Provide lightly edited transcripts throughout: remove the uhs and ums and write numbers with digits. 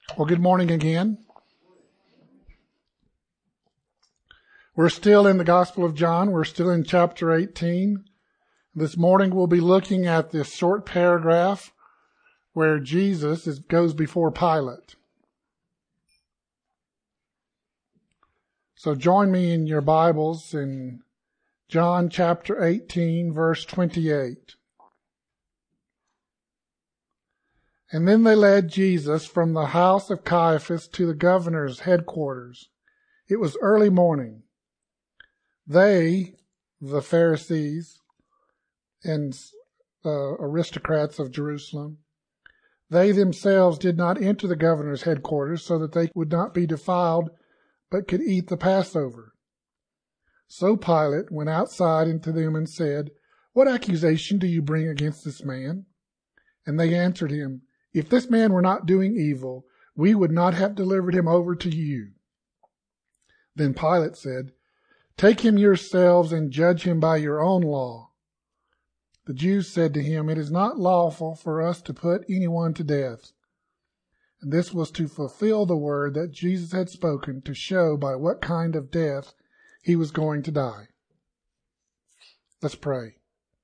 Well, good morning again. We're still in the Gospel of John. We're still in chapter 18. This morning we'll be looking at this short paragraph where Jesus goes before Pilate. So join me in your Bibles in John chapter 18, verse 28. And then they led Jesus from the house of Caiaphas to the governor's headquarters. It was early morning. They, the Pharisees and aristocrats of Jerusalem, they themselves did not enter the governor's headquarters so that they would not be defiled, but could eat the Passover. So Pilate went outside into them and said, "What accusation do you bring against this man?" And they answered him, "If this man were not doing evil, we would not have delivered him over to you." Then Pilate said, "Take him yourselves and judge him by your own law." The Jews said to him, "It is not lawful for us to put anyone to death." And this was to fulfill the word that Jesus had spoken, to show by what kind of death he was going to die. Let's pray.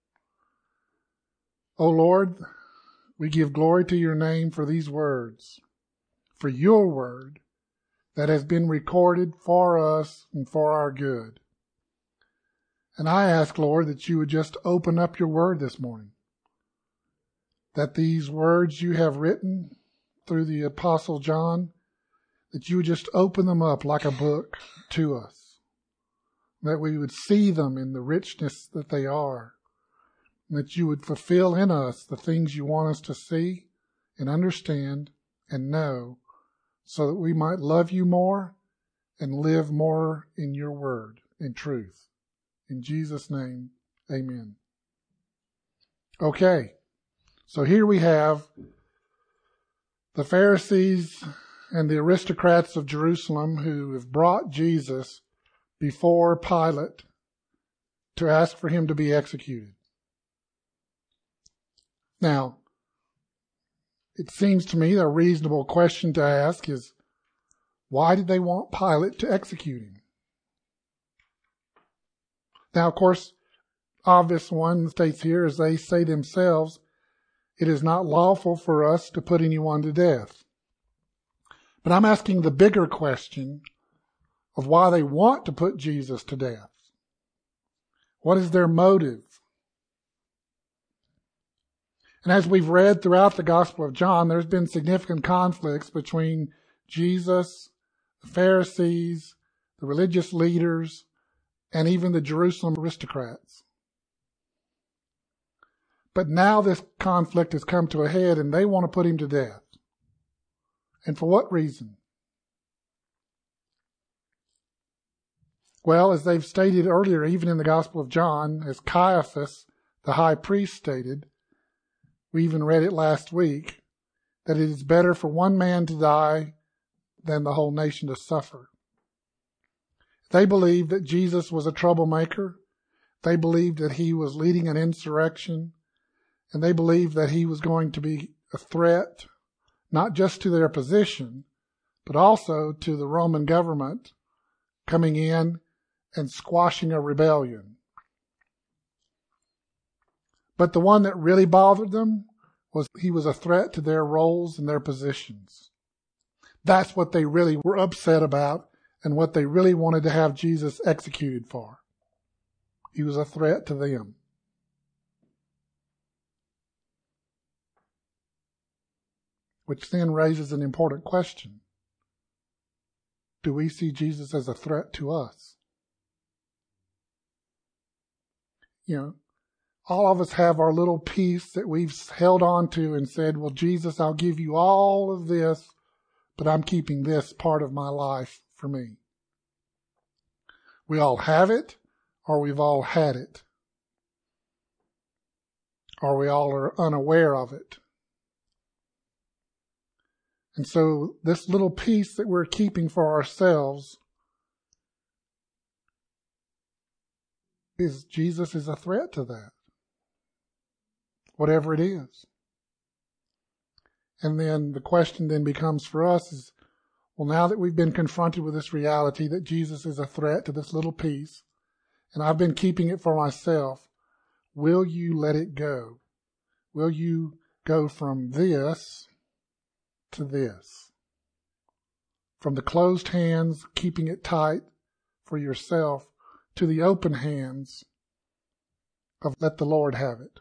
O Lord, we give glory to your name for these words, for your word that has been recorded for us and for our good. And I ask, Lord, that you would just open up your word this morning, that these words you have written through the Apostle John, that you would just open them up like a book to us, that we would see them in the richness that they are, that you would fulfill in us the things you want us to see and understand and know, so that we might love you more and live more in your word and truth. In Jesus' name, amen. Okay, so here we have the Pharisees and the aristocrats of Jerusalem who have brought Jesus before Pilate to ask for him to be executed. Now, it seems to me a reasonable question to ask is, why did they want Pilate to execute him? Now, of course, obvious one states here, as they say themselves, it is not lawful for us to put anyone to death. But I'm asking the bigger question of why they want to put Jesus to death. What is their motive? And as we've read throughout the Gospel of John, there's been significant conflicts between Jesus, the Pharisees, the religious leaders, and even the Jerusalem aristocrats. But now this conflict has come to a head and they want to put him to death. And for what reason? Well, as they've stated earlier, even in the Gospel of John, as Caiaphas, the high priest, stated, we even read it last week, that it is better for one man to die than the whole nation to suffer. They believed that Jesus was a troublemaker. They believed that he was leading an insurrection. And they believed that he was going to be a threat, not just to their position, but also to the Roman government coming in and squashing a rebellion. But the one that really bothered them was he was a threat to their roles and their positions. That's what they really were upset about and what they really wanted to have Jesus executed for. He was a threat to them. Which then raises an important question. Do we see Jesus as a threat to us? All of us have our little piece that we've held on to and said, well, Jesus, I'll give you all of this, but I'm keeping this part of my life for me. We all have it, or we've all had it. Or we all are unaware of it. And so this little piece that we're keeping for ourselves Jesus is a threat to that. Whatever it is. And then the question then becomes for us is, well, now that we've been confronted with this reality that Jesus is a threat to this little piece, and I've been keeping it for myself, will you let it go? Will you go from this to this? From the closed hands, keeping it tight for yourself, to the open hands of let the Lord have it.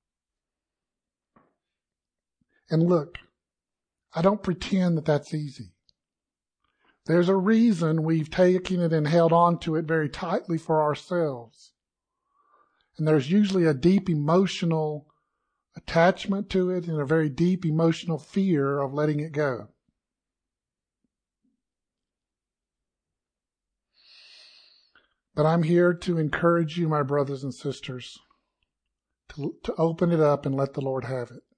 And look, I don't pretend that that's easy. There's a reason we've taken it and held on to it very tightly for ourselves. And there's usually a deep emotional attachment to it and a very deep emotional fear of letting it go. But I'm here to encourage you, my brothers and sisters, to open it up and let the Lord have it.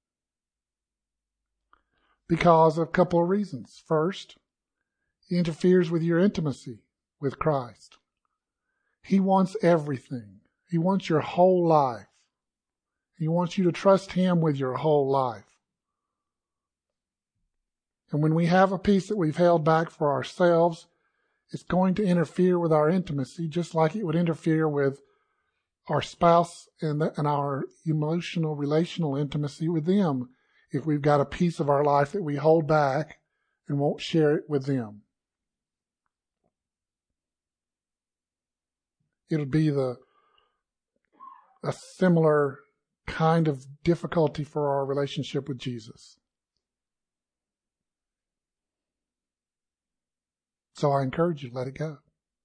Because of a couple of reasons. First, he interferes with your intimacy with Christ. He wants everything. He wants your whole life. He wants you to trust him with your whole life. And when we have a piece that we've held back for ourselves, it's going to interfere with our intimacy, just like it would interfere with our spouse and our emotional, relational intimacy with them if we've got a piece of our life that we hold back and won't share it with them. It'll be a similar kind of difficulty for our relationship with Jesus. So I encourage you, let it go.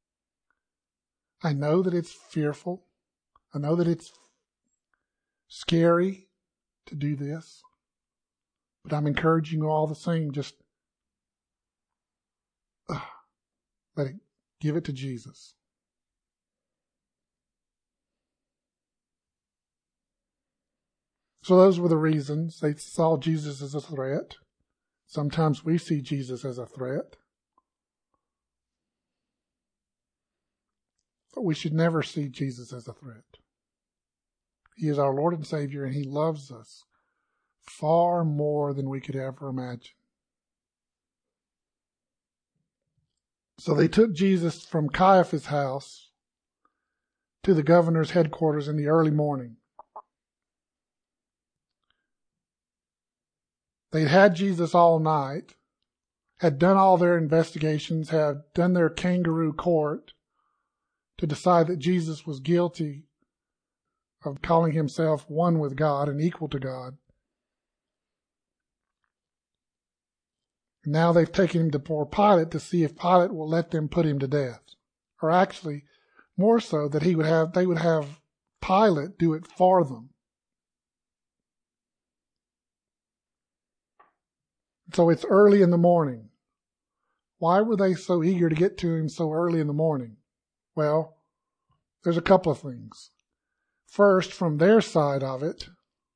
I know that it's fearful. I know that it's scary to do this. But I'm encouraging you all the same, just give it to Jesus. So those were the reasons. They saw Jesus as a threat. Sometimes we see Jesus as a threat. But we should never see Jesus as a threat. He is our Lord and Savior, and he loves us far more than we could ever imagine. So they took Jesus from Caiaphas' house to the governor's headquarters in the early morning. They'd had Jesus all night, had done all their investigations, had done their kangaroo court to decide that Jesus was guilty of calling himself one with God and equal to God. Now they've taken him before Pilate to see if Pilate will let them put him to death. Or actually, more so, that they would have Pilate do it for them. So it's early in the morning. Why were they so eager to get to him so early in the morning? Well, there's a couple of things. First, from their side of it,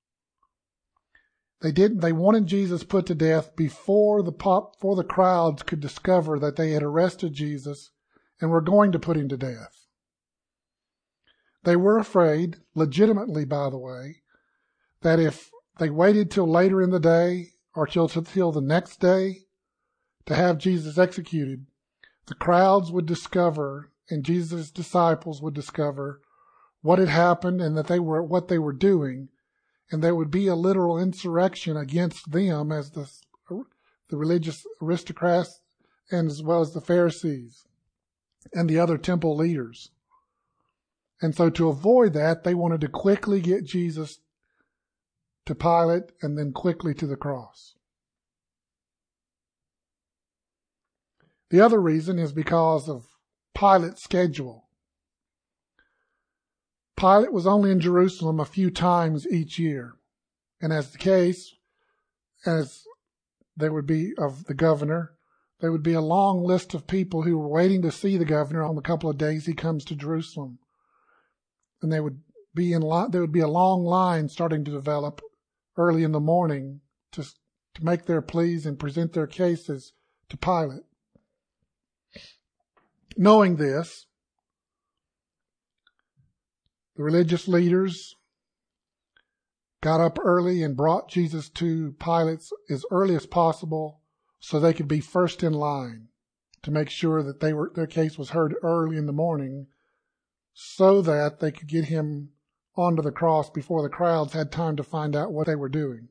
they wanted Jesus put to death before the crowds could discover that they had arrested Jesus and were going to put him to death. They were afraid, legitimately by the way, that if they waited till later in the day or till the next day to have Jesus executed, the crowds would discover and Jesus' disciples would discover what had happened and what they were doing. And there would be a literal insurrection against them as the religious aristocrats and as well as the Pharisees and the other temple leaders. And so to avoid that, they wanted to quickly get Jesus to Pilate and then quickly to the cross. The other reason is because of Pilate's schedule. Pilate was only in Jerusalem a few times each year. And as the case, as there would be of the governor, there would be a long list of people who were waiting to see the governor on the couple of days he comes to Jerusalem. And there would be a long line starting to develop early in the morning to make their pleas and present their cases to Pilate. Knowing this, the religious leaders got up early and brought Jesus to Pilate as early as possible so they could be first in line to make sure that their case was heard early in the morning so that they could get him onto the cross before the crowds had time to find out what they were doing.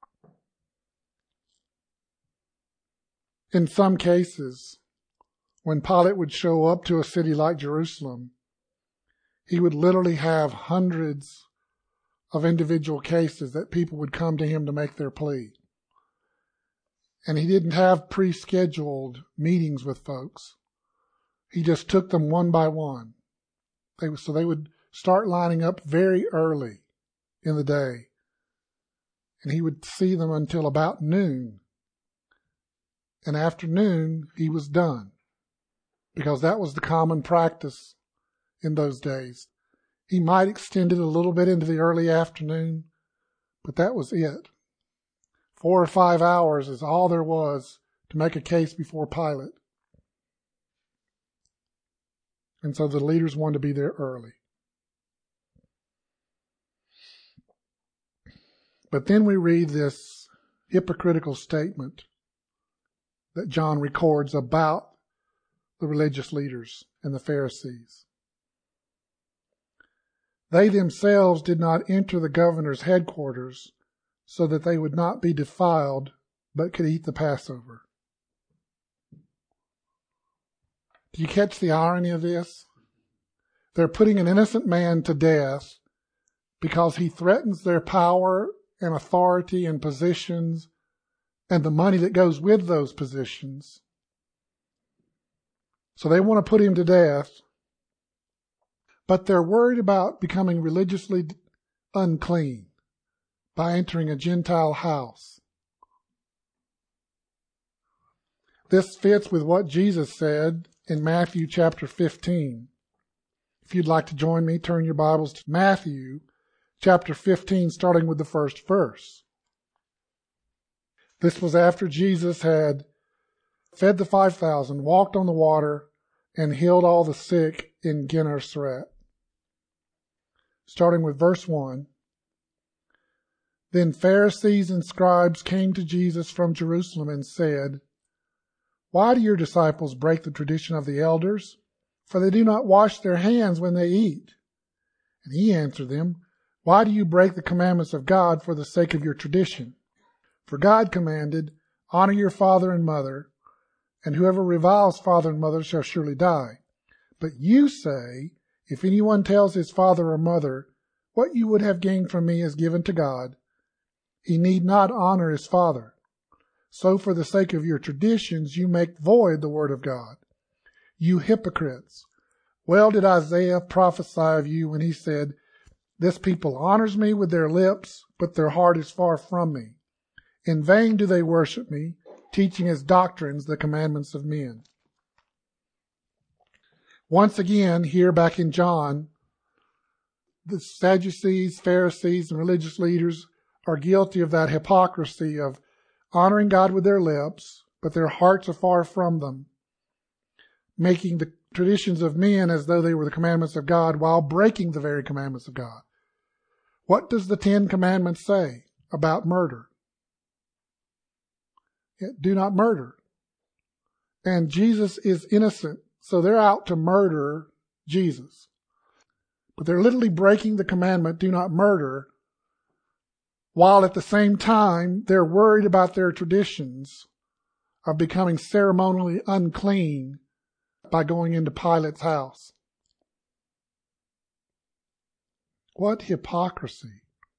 In some cases, when Pilate would show up to a city like Jerusalem, he would literally have hundreds of individual cases that people would come to him to make their plea. And he didn't have pre-scheduled meetings with folks. He just took them one by one. So they would start lining up very early in the day. And he would see them until about noon. And after noon, he was done. Because that was the common practice in those days. He might extend it a little bit into the early afternoon, but that was it. 4 or 5 hours is all there was to make a case before Pilate. And so the leaders wanted to be there early. But then we read this hypocritical statement that John records about the religious leaders and the Pharisees. They themselves did not enter the governor's headquarters so that they would not be defiled, but could eat the Passover. Do you catch the irony of this? They're putting an innocent man to death because he threatens their power and authority and positions and the money that goes with those positions. So they want to put him to death, but they're worried about becoming religiously unclean by entering a Gentile house. This fits with what Jesus said in Matthew chapter 15. If you'd like to join me, turn your Bibles to Matthew chapter 15, starting with the first verse. This was after Jesus had fed the 5,000, walked on the water, and healed all the sick in Gennesaret. Starting with verse 1. Then Pharisees and scribes came to Jesus from Jerusalem and said, Why do your disciples break the tradition of the elders? For they do not wash their hands when they eat. And he answered them, Why do you break the commandments of God for the sake of your tradition? For God commanded, Honor your father and mother, and whoever reviles father and mother shall surely die. But you say, If anyone tells his father or mother, What you would have gained from me is given to God, he need not honor his father. So for the sake of your traditions, you make void the word of God. You hypocrites! Well did Isaiah prophesy of you when he said, This people honors me with their lips, but their heart is far from me. In vain do they worship me, teaching as doctrines the commandments of men. Once again, here back in John, the Sadducees, Pharisees, and religious leaders are guilty of that hypocrisy of honoring God with their lips, but their hearts are far from them, making the traditions of men as though they were the commandments of God while breaking the very commandments of God. What does the 10 Commandments say about murder? Do not murder. And Jesus is innocent, so they're out to murder Jesus. But they're literally breaking the commandment, do not murder, while at the same time they're worried about their traditions of becoming ceremonially unclean by going into Pilate's house. What hypocrisy.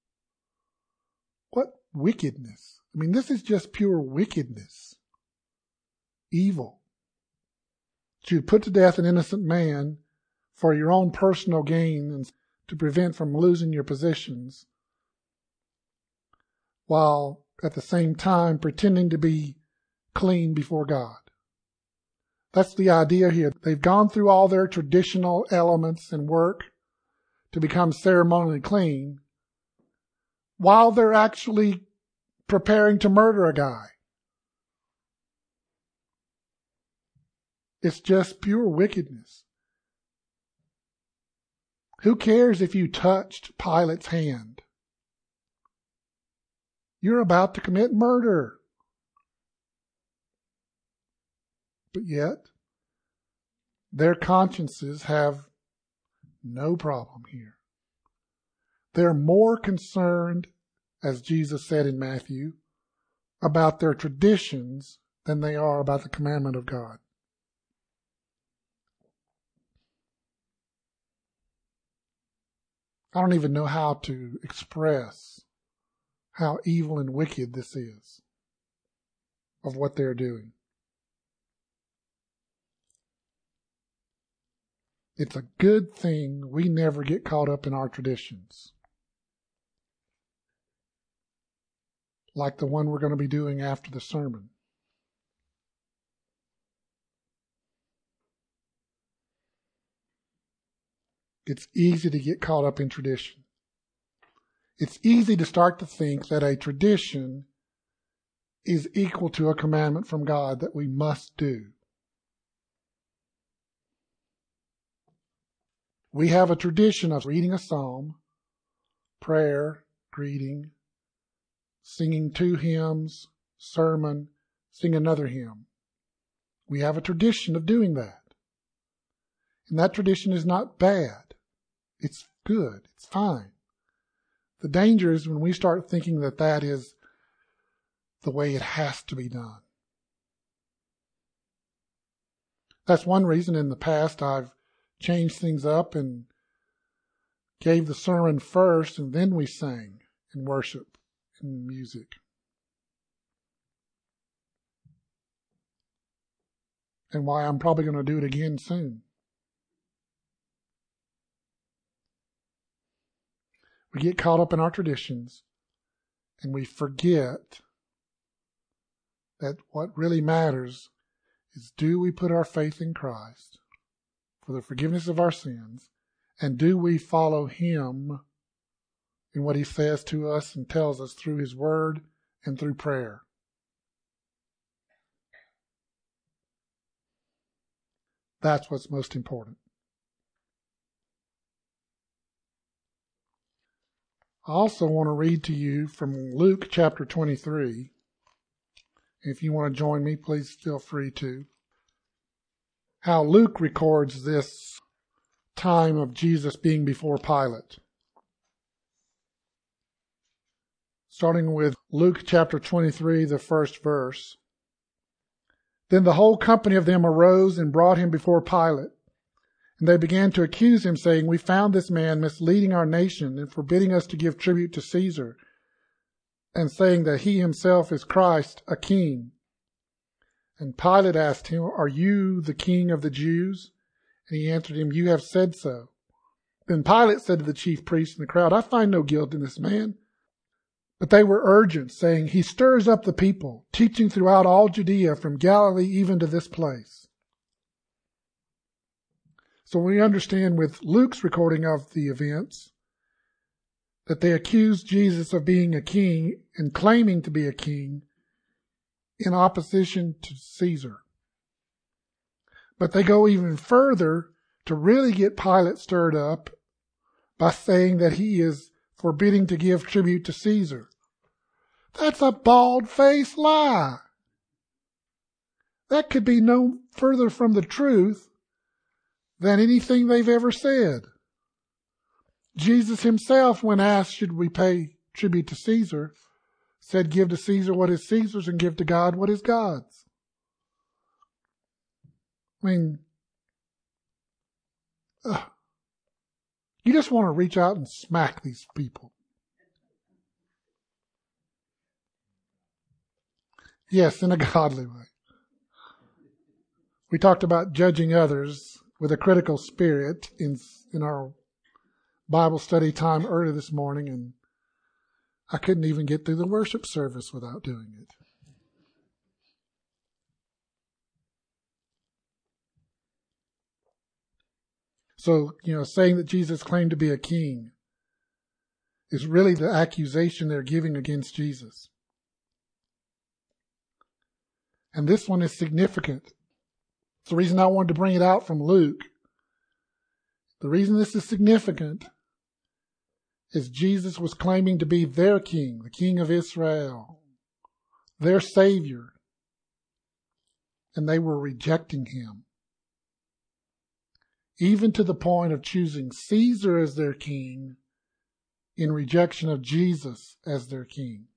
What wickedness. I mean, this is just pure wickedness. Evil. To put to death an innocent man for your own personal gain and to prevent from losing your positions, while at the same time pretending to be clean before God. That's the idea here. They've gone through all their traditional elements and work to become ceremonially clean while they're actually preparing to murder a guy. It's just pure wickedness. Who cares if you touched Pilate's hand? You're about to commit murder. But yet, their consciences have no problem here. They're more concerned, as Jesus said in Matthew, about their traditions than they are about the commandment of God. I don't even know how to express how evil and wicked this is of what they're doing. It's a good thing we never get caught up in our traditions, like the one we're going to be doing after the sermon. It's easy to get caught up in tradition. It's easy to start to think that a tradition is equal to a commandment from God that we must do. We have a tradition of reading a psalm, prayer, greeting, singing 2 hymns, sermon, sing another hymn. We have a tradition of doing that. And that tradition is not bad. It's good. It's fine. The danger is when we start thinking that that is the way it has to be done. That's one reason in the past I've changed things up and gave the sermon first, and then we sang and worship and music. And why I'm probably going to do it again soon. We get caught up in our traditions and we forget that what really matters is, do we put our faith in Christ for the forgiveness of our sins, and do we follow Him in what He says to us and tells us through His Word and through prayer? That's what's most important. I also want to read to you from Luke chapter 23. If you want to join me, please feel free to. How Luke records this time of Jesus being before Pilate. Starting with Luke chapter 23, the first verse. Then the whole company of them arose and brought him before Pilate. And they began to accuse him, saying, We found this man misleading our nation and forbidding us to give tribute to Caesar, and saying that he himself is Christ, a king. And Pilate asked him, Are you the king of the Jews? And he answered him, You have said so. Then Pilate said to the chief priests and the crowd, I find no guilt in this man. But they were urgent, saying, He stirs up the people, teaching throughout all Judea, from Galilee even to this place. So we understand with Luke's recording of the events that they accused Jesus of being a king and claiming to be a king in opposition to Caesar. But they go even further to really get Pilate stirred up by saying that he is forbidding to give tribute to Caesar. That's a bald-faced lie. That could be no further from the truth than anything they've ever said. Jesus himself, when asked, should we pay tribute to Caesar, said, Give to Caesar what is Caesar's and give to God what is God's. I mean, you just want to reach out and smack these people. Yes, in a godly way. We talked about judging others with a critical spirit in our Bible study time early this morning, and I couldn't even get through the worship service without doing it. So, saying that Jesus claimed to be a king is really the accusation they're giving against Jesus. And this one is significant. It's the reason I wanted to bring it out from Luke. The reason this is significant is Jesus was claiming to be their king, the king of Israel, their savior, and they were rejecting him, even to the point of choosing Caesar as their king in rejection of Jesus as their king.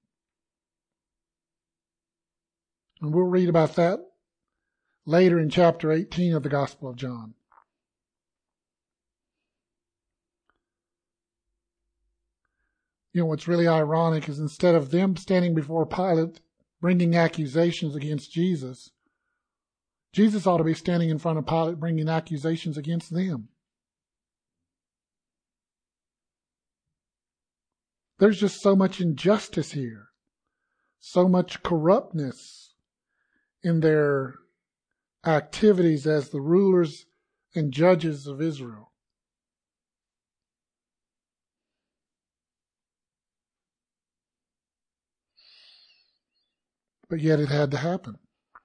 And we'll read about that later in chapter 18 of the Gospel of John. You know, what's really ironic is instead of them standing before Pilate bringing accusations against Jesus, Jesus ought to be standing in front of Pilate bringing accusations against them. There's just so much injustice here, so much corruptness in their activities as the rulers and judges of Israel. But yet it had to happen.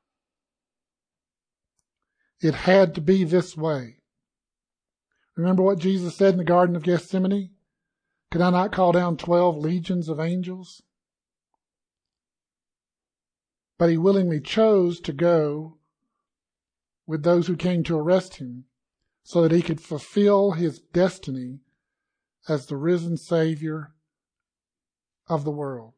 It had to be this way. Remember what Jesus said in the Garden of Gethsemane? Could I not call down 12 legions of angels? But he willingly chose to go with those who came to arrest him so that he could fulfill his destiny as the risen Savior of the world.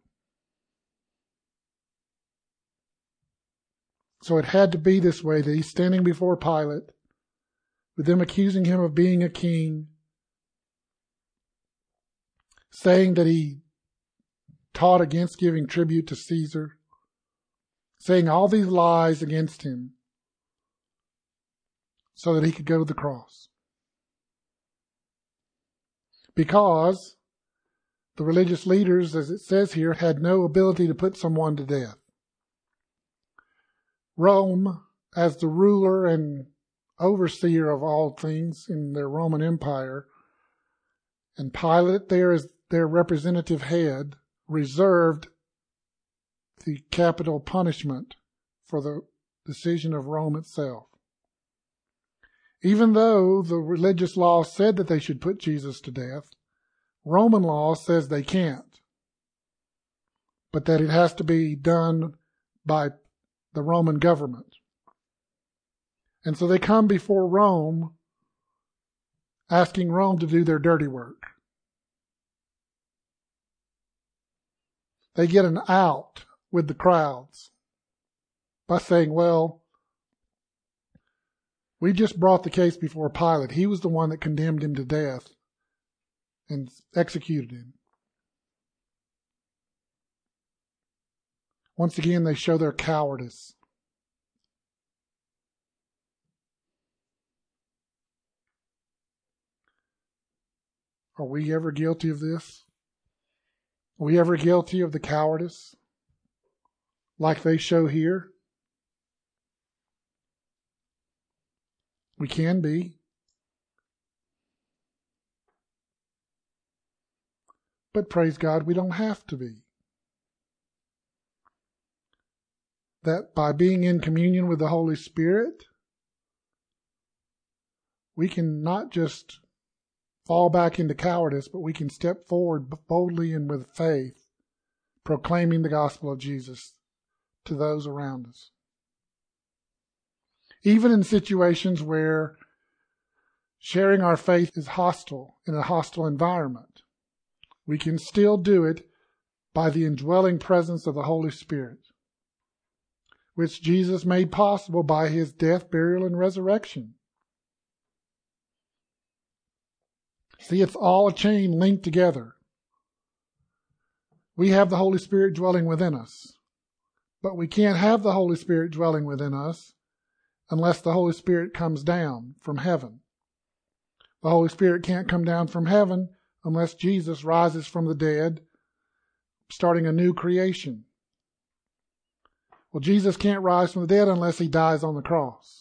So it had to be this way, that he's standing before Pilate with them accusing him of being a king, saying that he taught against giving tribute to Caesar, saying all these lies against him so that he could go to the cross. Because the religious leaders, as it says here, had no ability to put someone to death. Rome, as the ruler and overseer of all things in their Roman Empire, and Pilate there as their representative head, reserved the capital punishment for the decision of Rome itself. Even though the religious law said that they should put Jesus to death, Roman law says they can't, but that it has to be done by the Roman government. And so they come before Rome, asking Rome to do their dirty work. They get an out with the crowds by saying, well, we just brought the case before Pilate. He was the one that condemned him to death and executed him. Once again, they show their cowardice. Are we ever guilty of this? Are we ever guilty of the cowardice like they show here? We can be. But praise God, we don't have to be. That by being in communion with the Holy Spirit, we can not just fall back into cowardice, but we can step forward boldly and with faith, proclaiming the gospel of Jesus to those around us. Even in situations where sharing our faith is hostile, in a hostile environment, we can still do it by the indwelling presence of the Holy Spirit, which Jesus made possible by his death, burial, and resurrection. See, it's all a chain linked together. We have the Holy Spirit dwelling within us, but we can't have the Holy Spirit dwelling within us unless the Holy Spirit comes down from heaven. The Holy Spirit can't come down from heaven unless Jesus rises from the dead, starting a new creation. Well, Jesus can't rise from the dead unless he dies on the cross.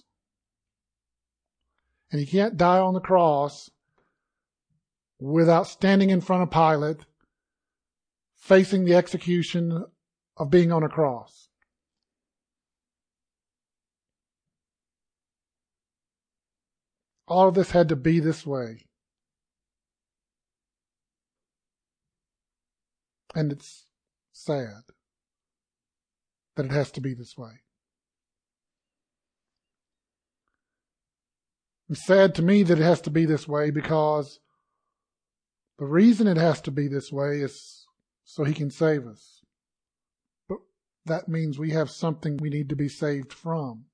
And he can't die on the cross without standing in front of Pilate, facing the execution of being on a cross. All of this had to be this way. And it's sad that it has to be this way. It's sad to me that it has to be this way because the reason it has to be this way is so He can save us. But that means we have something we need to be saved from.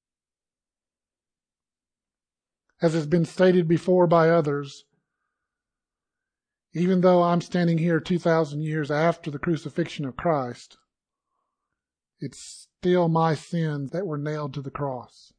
As has been stated before by others, even though I'm standing here 2,000 years after the crucifixion of Christ, it's still my sins that were nailed to the cross.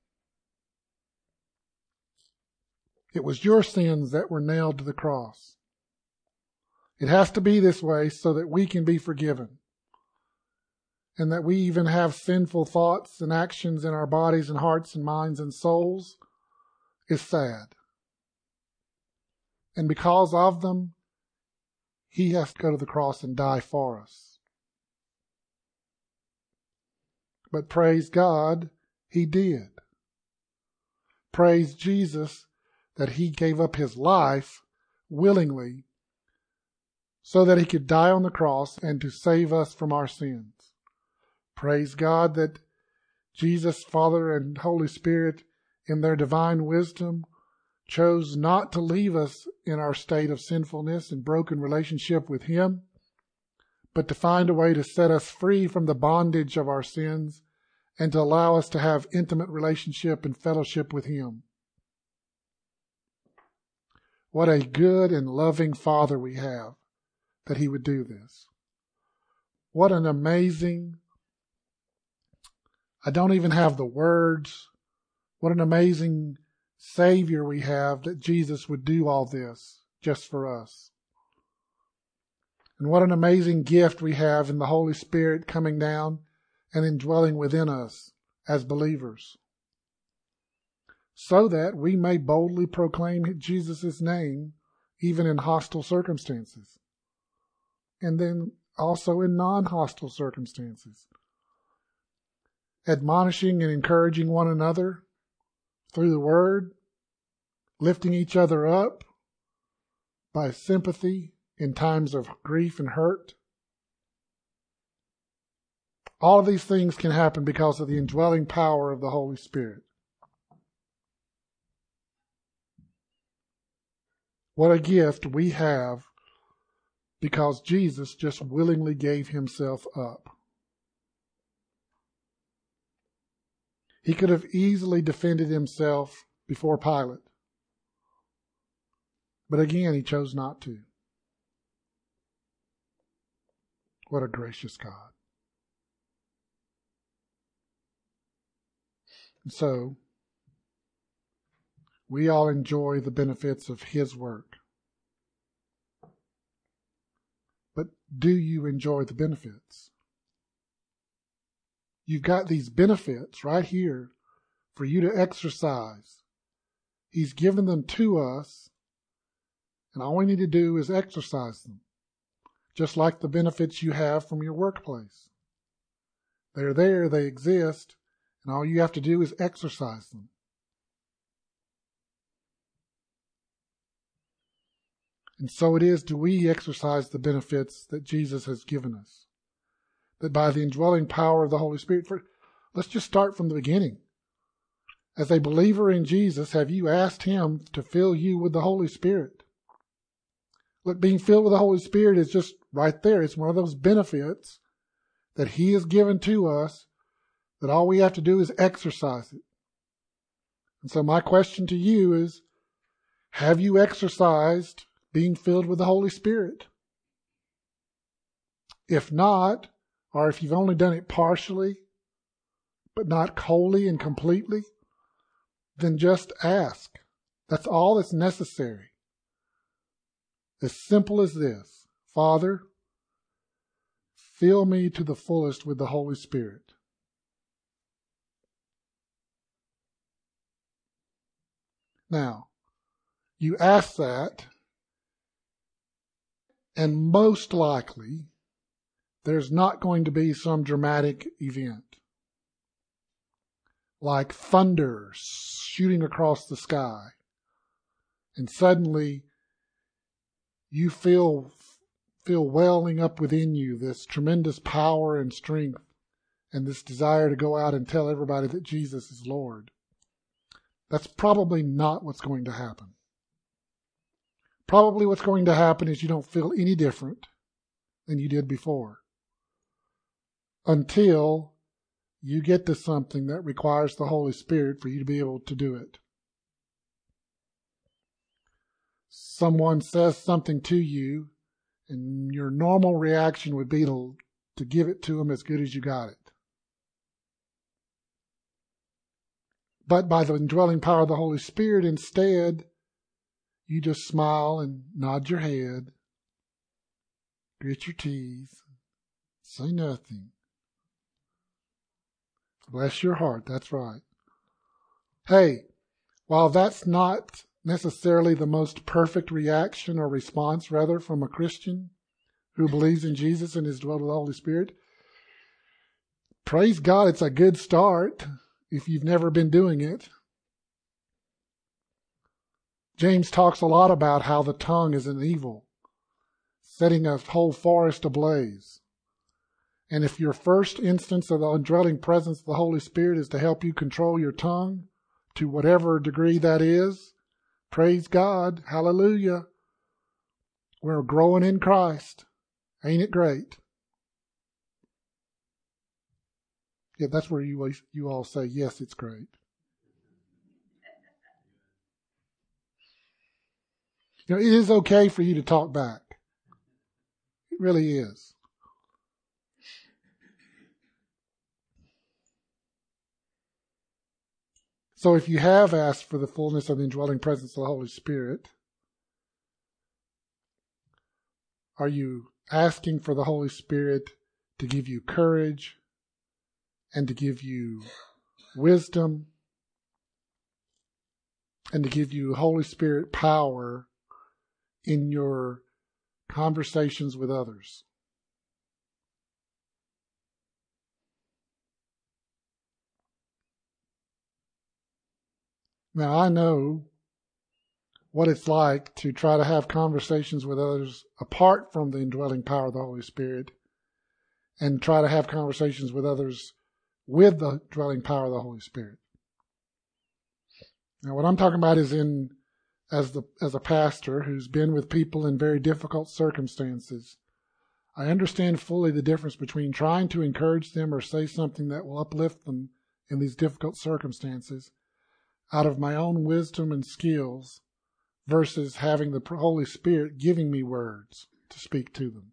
It was your sins that were nailed to the cross. It has to be this way so that we can be forgiven. And that we even have sinful thoughts and actions in our bodies and hearts and minds and souls is sad. And because of them, He has to go to the cross and die for us. But praise God, He did. Praise Jesus that He gave up His life willingly so that He could die on the cross and to save us from our sins. Praise God that Jesus, Father, and Holy Spirit, in their divine wisdom, chose not to leave us in our state of sinfulness and broken relationship with Him, but to find a way to set us free from the bondage of our sins and to allow us to have intimate relationship and fellowship with Him. What a good and loving Father we have that He would do this. What an amazing, I don't even have the words, what an amazing Savior we have that Jesus would do all this just for us. And what an amazing gift we have in the Holy Spirit coming down and indwelling within us as believers, so that we may boldly proclaim Jesus' name even in hostile circumstances, and then also in non-hostile circumstances, admonishing and encouraging one another through the Word, lifting each other up by sympathy in times of grief and hurt. All of these things can happen because of the indwelling power of the Holy Spirit. What a gift we have because Jesus just willingly gave Himself up. He could have easily defended Himself before Pilate, but again, He chose not to. What a gracious God. And so, we all enjoy the benefits of His work. But do you enjoy the benefits? You've got these benefits right here for you to exercise. He's given them to us, and all we need to do is exercise them, just like the benefits you have from your workplace. They're there, they exist, and all you have to do is exercise them. And so it is, do we exercise the benefits that Jesus has given us? That by the indwelling power of the Holy Spirit, let's just start from the beginning. As a believer in Jesus, have you asked Him to fill you with the Holy Spirit? Look, being filled with the Holy Spirit is just right there. It's one of those benefits that He has given to us, that all we have to do is exercise it. And so my question to you is, have you exercised being filled with the Holy Spirit? If not, or if you've only done it partially, but not wholly and completely, then just ask. That's all that's necessary. As simple as this: Father, fill me to the fullest with the Holy Spirit. Now, you ask that, and most likely, there's not going to be some dramatic event, like thunder shooting across the sky, and suddenly you feel feel welling up within you this tremendous power and strength and this desire to go out and tell everybody that Jesus is Lord. That's probably not what's going to happen. Probably what's going to happen is you don't feel any different than you did before until you get to something that requires the Holy Spirit for you to be able to do it. Someone says something to you, and your normal reaction would be to give it to them as good as you got it. But by the indwelling power of the Holy Spirit, instead, you just smile and nod your head, grit your teeth, say nothing. Bless your heart, that's right. Hey, while that's not necessarily the most perfect reaction or response, rather, from a Christian who believes in Jesus and is dwelt with the Holy Spirit, praise God, it's a good start if you've never been doing it. James talks a lot about how the tongue is an evil, setting a whole forest ablaze. And if your first instance of the indwelling presence of the Holy Spirit is to help you control your tongue, to whatever degree that is, praise God, hallelujah. We're growing in Christ. Ain't it great? Yeah, that's where you all say, yes, it's great. You know, it is okay for you to talk back. It really is. So if you have asked for the fullness of the indwelling presence of the Holy Spirit, are you asking for the Holy Spirit to give you courage and to give you wisdom and to give you Holy Spirit power in your conversations with others? Now, I know what it's like to try to have conversations with others apart from the indwelling power of the Holy Spirit and try to have conversations with others with the dwelling power of the Holy Spirit. Now, what I'm talking about is as a pastor who's been with people in very difficult circumstances. I understand fully the difference between trying to encourage them or say something that will uplift them in these difficult circumstances out of my own wisdom and skills versus having the Holy Spirit giving me words to speak to them.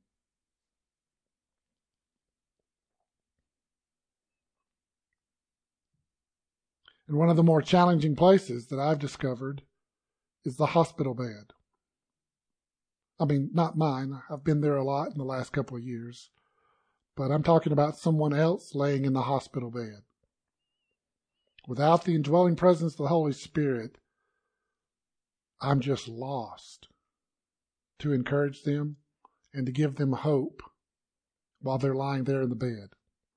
And one of the more challenging places that I've discovered is the hospital bed. I mean, not mine. I've been there a lot in the last couple of years. But I'm talking about someone else laying in the hospital bed. Without the indwelling presence of the Holy Spirit, I'm just lost to encourage them and to give them hope while they're lying there in the bed.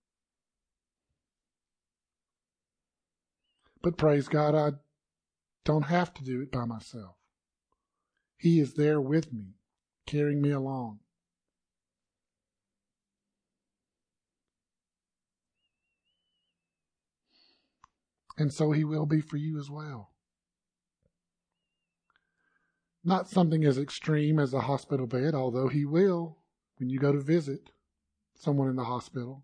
But praise God, I don't have to do it by myself. He is there with me, carrying me along. And so He will be for you as well. Not something as extreme as a hospital bed, although He will when you go to visit someone in the hospital.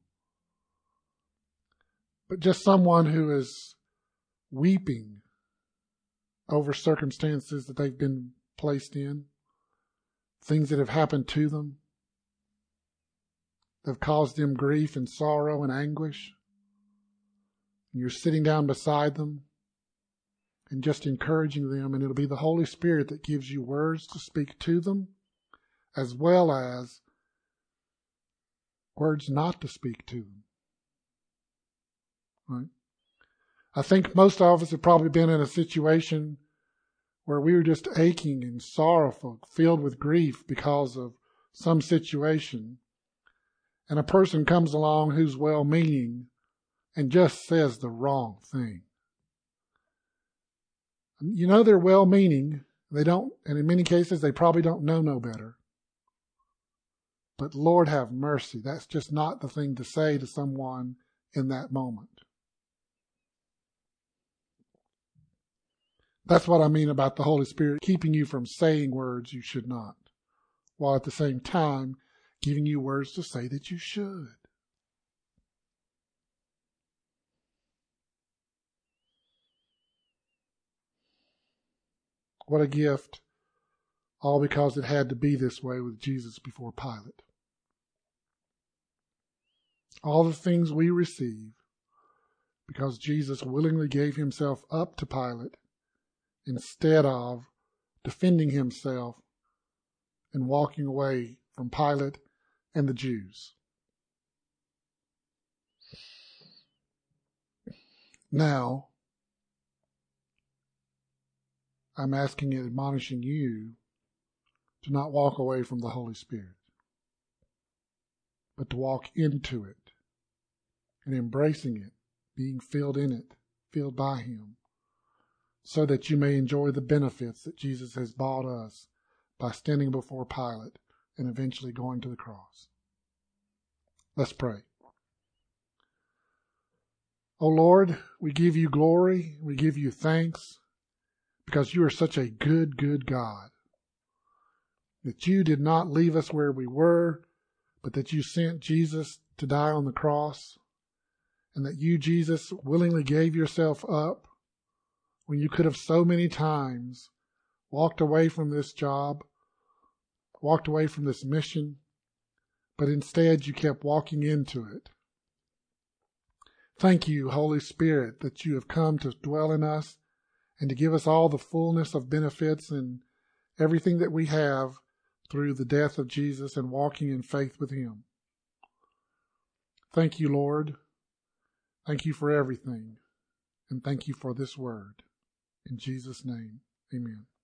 But just someone who is weeping over circumstances that they've been placed in, things that have happened to them, that have caused them grief and sorrow and anguish. And you're sitting down beside them and just encouraging them, and it'll be the Holy Spirit that gives you words to speak to them, as well as words not to speak to them. Right? I think most of us have probably been in a situation where we were just aching and sorrowful, filled with grief because of some situation, and a person comes along who's well-meaning and just says the wrong thing. You know they're well-meaning. They don't, and in many cases they probably don't know no better. But Lord have mercy, that's just not the thing to say to someone in that moment. That's what I mean about the Holy Spirit keeping you from saying words you should not, while at the same time giving you words to say that you should. What a gift, all because it had to be this way with Jesus before Pilate. All the things we receive because Jesus willingly gave himself up to Pilate instead of defending himself and walking away from Pilate and the Jews. Now, I'm asking and admonishing you to not walk away from the Holy Spirit, but to walk into it and embracing it, being filled in it, filled by him, so that you may enjoy the benefits that Jesus has bought us by standing before Pilate and eventually going to the cross. Let's pray. Oh Lord, we give you glory, we give you thanks, because you are such a good, good God, that you did not leave us where we were, but that you sent Jesus to die on the cross, and that you, Jesus, willingly gave yourself up when you could have so many times walked away from this job, walked away from this mission, but instead you kept walking into it. Thank you, Holy Spirit, that you have come to dwell in us and to give us all the fullness of benefits and everything that we have through the death of Jesus and walking in faith with him. Thank you, Lord. Thank you for everything. And thank you for this word. In Jesus' name, amen.